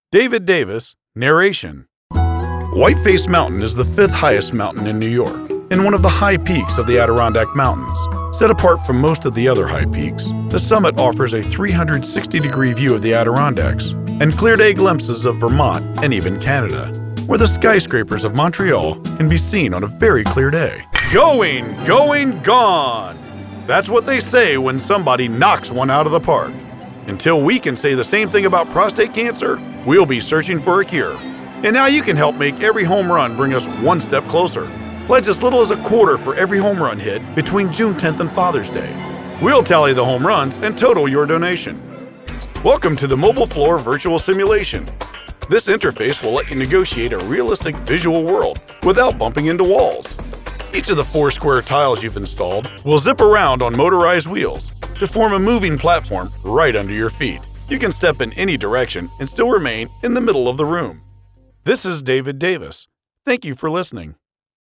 David Davis, narration. Whiteface Mountain is the fifth highest mountain in New York and one of the high peaks of the Adirondack Mountains. Set apart from most of the other high peaks, the summit offers a 360-degree view of the Adirondacks and clear-day glimpses of Vermont and even Canada, where the skyscrapers of Montreal can be seen on a very clear day. Going, gone! That's what they say when somebody knocks one out of the park. Until we can say the same thing about prostate cancer, we'll be searching for a cure. And now you can help make every home run bring us one step closer. Pledge as little as $0.25 for every home run hit between June 10th and Father's Day. We'll tally the home runs and total your donation. Welcome to the Mobile Floor Virtual Simulation. This interface will let you negotiate a realistic visual world without bumping into walls. Each of the 4 square tiles you've installed will zip around on motorized wheels to form a moving platform right under your feet. You can step in any direction and still remain in the middle of the room. This is David Davis. Thank you for listening.